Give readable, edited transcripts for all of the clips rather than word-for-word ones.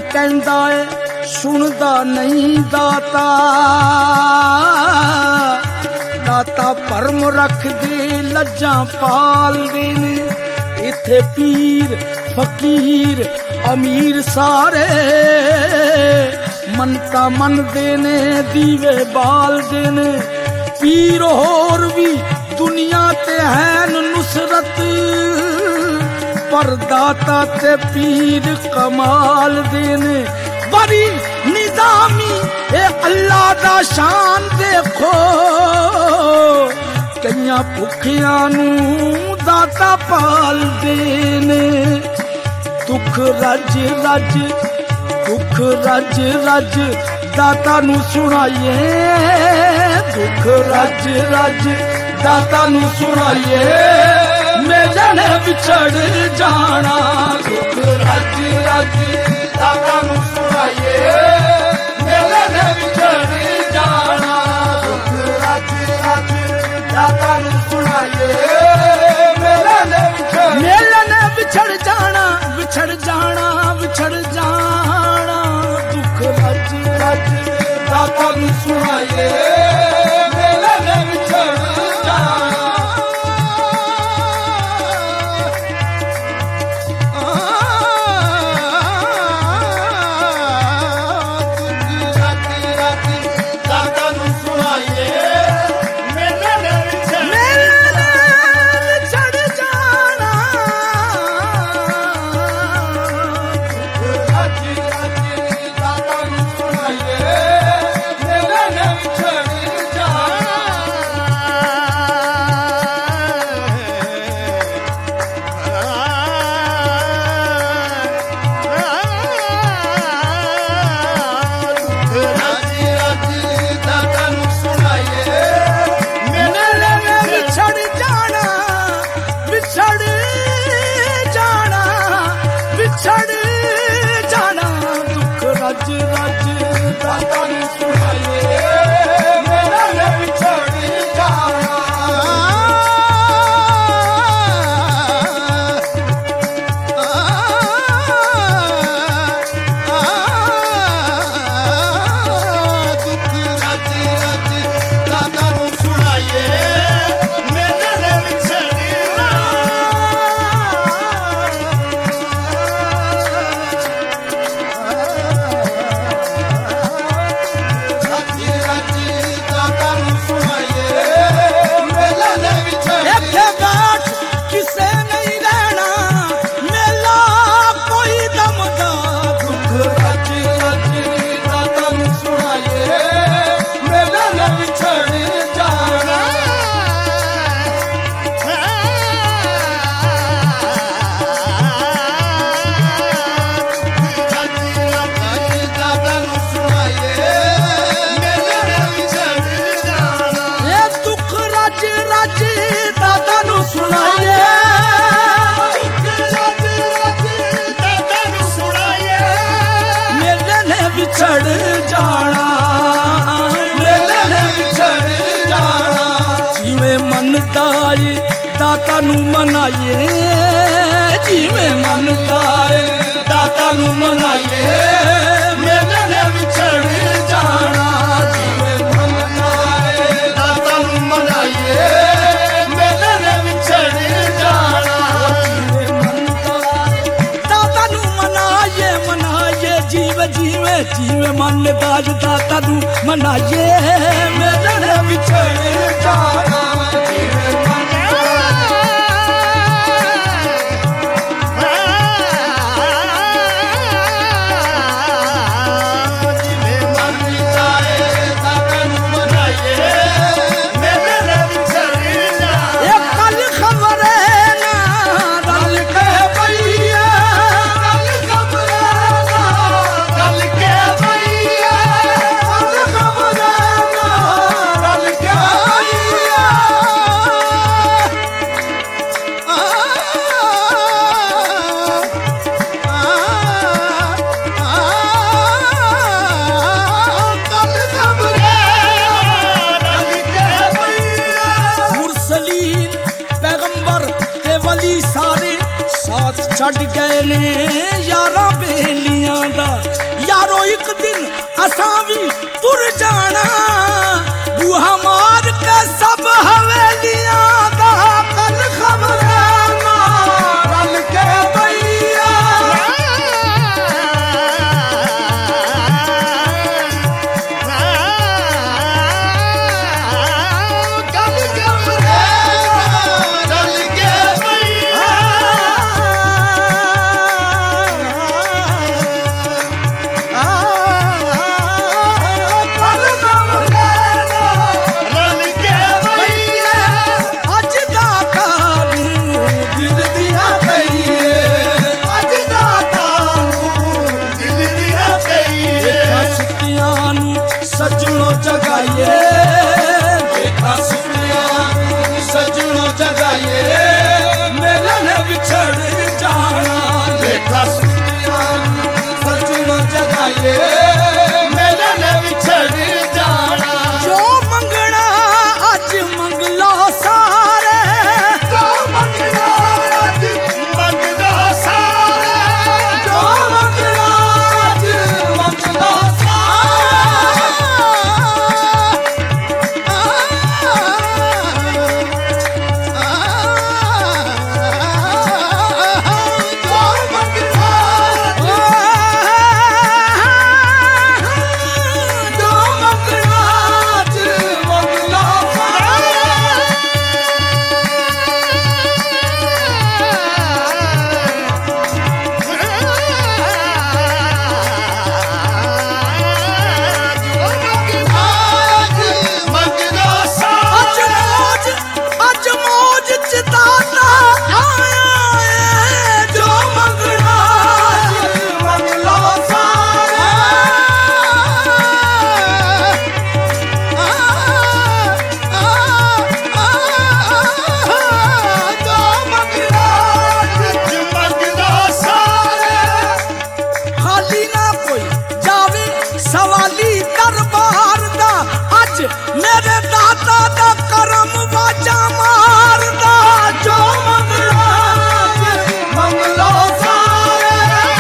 कहंदा है सुनदा नहीं दाता, दाता परम रख दे लज्जा पाल देने। इथे पीर फकीर अमीर सारे मनता मन देने दीवे बाल देने। पीर होर भी दुनिया ते हैन नुसरत, पर दाता ते पीर कमाल देने। बड़ी निजामी ए अल्लाह दा शान देखो, कईयां भुखियां नू दाता पाल देने। दुख रज रज दुख रज रज दाता नू सुनाइए, दुख रज रज दाता नू सुनाइए। मेले ने बिछड़ जाना, दुख रज रज दाता नू सुनाइए। मेले ने बिछड़ जाना, दुख रज रज दाता नू सुनाइए। मेले ने बिछड़ जाना, बिछड़ जाना, बिछड़ जाना। दुख रज रज दाता नू सुनाइए। मेले ने बिछड़ जाना। दाता नू मनाइए, जिवें मनदा है दाता नू मनाइए। मेले ने बिछड़ जाना, जिवें मनदा है दाता नू मनाइए। मेले ने बिछड़ जाना, जिवें मनदा है दाता नू मनाइए, मनाइए। जीवे जीवे जीवे मनदा दाता नू मनाइए। मेले ने बिछड़ जाना, छड़ गए ने यारा बेलियां दा यारो एक दिन असां भी तुर जाना बूहा मार के सब हवेलियां दा कल खबर रल के भैया सजनों जगाइए देखा सुनिया सजनों जगाइए मिलन बिछड़ जाना देखा सुनिया सजनों जगाइए मिलन बिछड़ जाना जो मंगना अज मंगलो सारे जो मंगना अज मंगलो सारे जो मंगना अज मंगलो सवाली दरबार दा अज मेरे दाता दा करम बाजा मारदा जो मंगलो सारे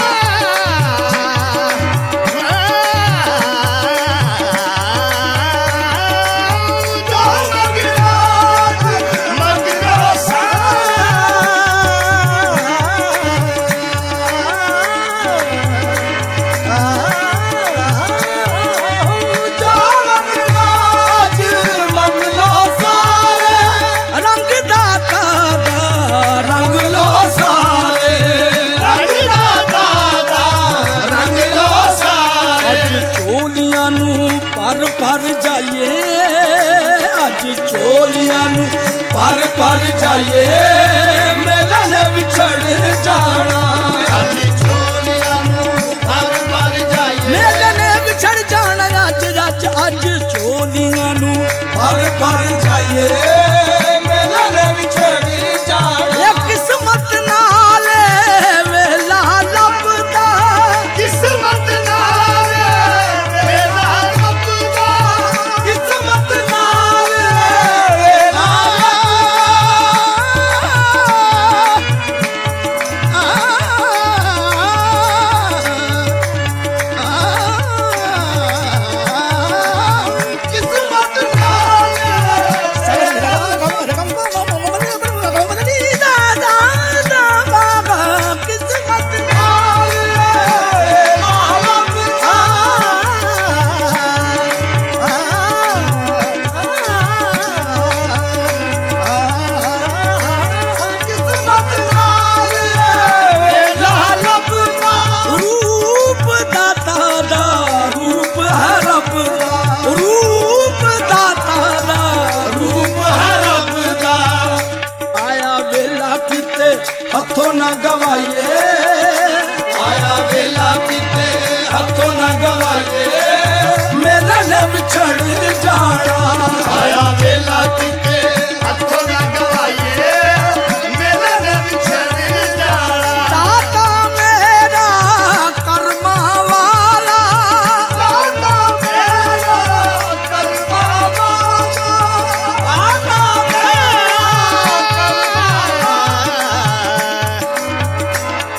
जो मंगलो सारे पर पर जाइए अज चोलियां पर जाइए मिलन बिछड़ जाना अज चोलियां पर जाइए मिलन बिछड़ जाना अज अज अज चोलियां पर जाइए मिलन बिछड़ जाना किस्मत नाल वेला लभदा किस्मत हथों न गवाइए आया वेला किते हथों न गवाइए मेरा न बिछड़ जाना आया वेला किते हथों न गवाइए मेरा न बिछड़ जाना दाता मेरा कर्मा वाला दाता मेरा कर्मा वाला दाता मेरा कर्मा वाला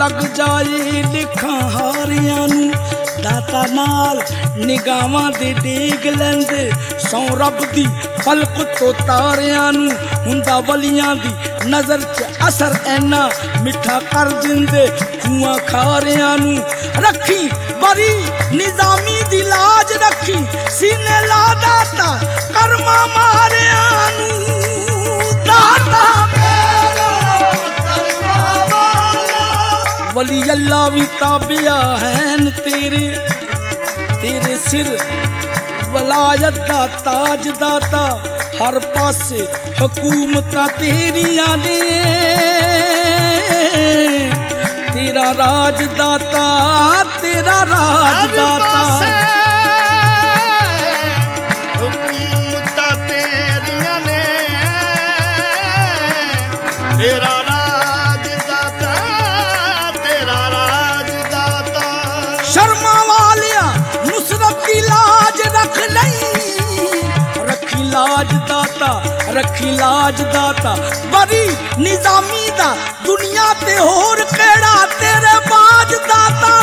लग जाए लिखा हारियां नू दाता नाल निगाहां दे डेग लैंदे सौ रब दी पलक तो तारियां नू हुंदा वलियां दी नजर च असर ऐना मिठा कर दिंदे कुआं खारियां नू रखी बरी निजामी दी लाज रखी सीने ला दाता कर्मा मारियां नू दाता वली अल्लाह भी ताबिया हैं तेरे तेरे सिर वलायत दा ताज दाता हर पासे हुकूमतां तेरियां ने तेरा राज दाता तेरा राज दाता हुकूमतां तेरियां ने तेरा शर्मा वालिया नुसरत की लाज रख नहीं रखी लाज दाता बड़ी निजामी दा दुनिया ते होर केड़ा तेरे बाज दाता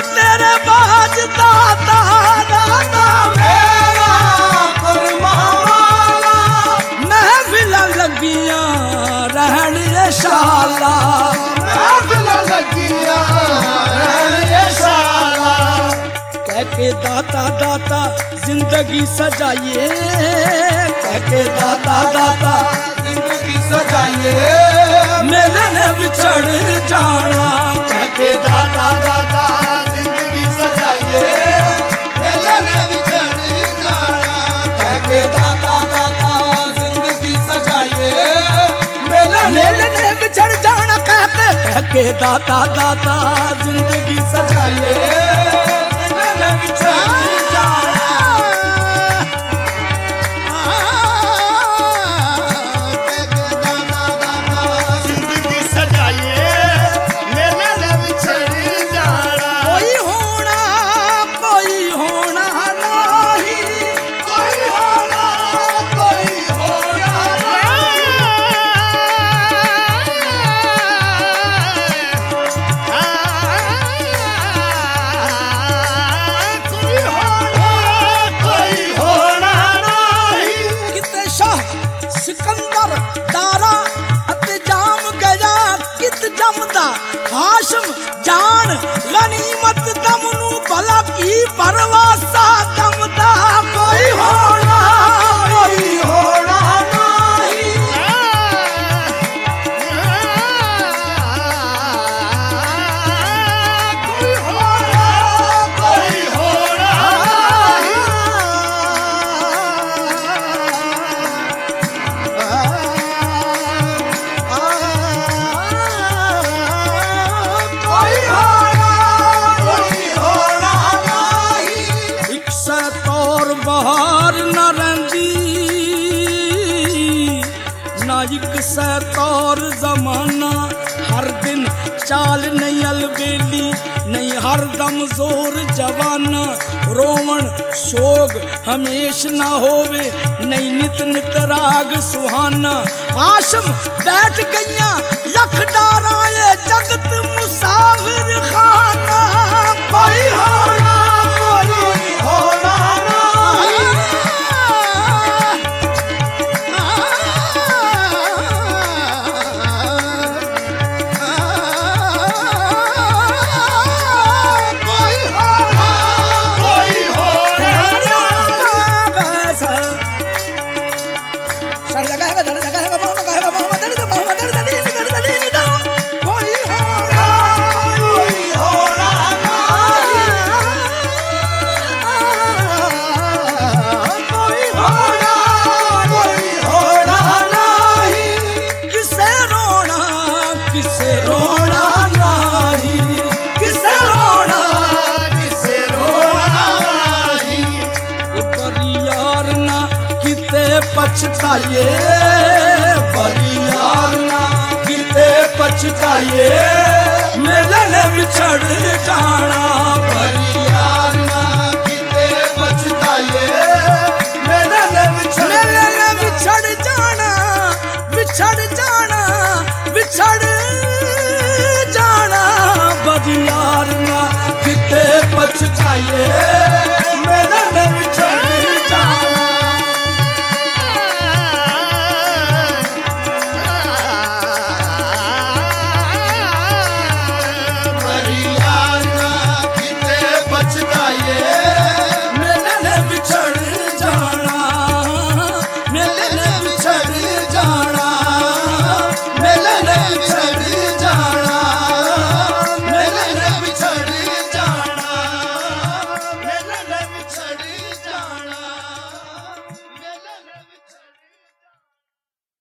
दाता मेरा कर्मा वाला महफिल लगियां रहन शाला महफिल लगियां रहन शाला कहके दाता दाता जिंदगी सजाइए कहके दाता दाता जिंदगी सजाइए मेरे ने बिछड़ जाना कहके दाता दाता जिंदगी सजाइए मेरे ने बिछड़ जाना कहके दाता दाता जिंदगी सजाइए मेरे ने बिछड़ जाना कहके दाता दाता जिंदगी सजाइए हाशम जान गनीमत दम नू भला की परवासा दमदा कोई होना नहीं कोई होना एक सैतौर जमाना हर दिन चाल नहीं अलबेली नहीं हर दम जोर जवाना रोवण शोग हमेश ना होवे नहीं नित नित राग सुहाना आशम बैठ गईया लख डारा ये जगत मुसाफिर खाना कोई होना पछताइए बलियार ना किते पछताइए मेले ने बिछड़ जाना बलियार ना किते पछताइए मेले ने बिछड़ जाना बिछड़ जाना बिछड़ जाना बलियार आइए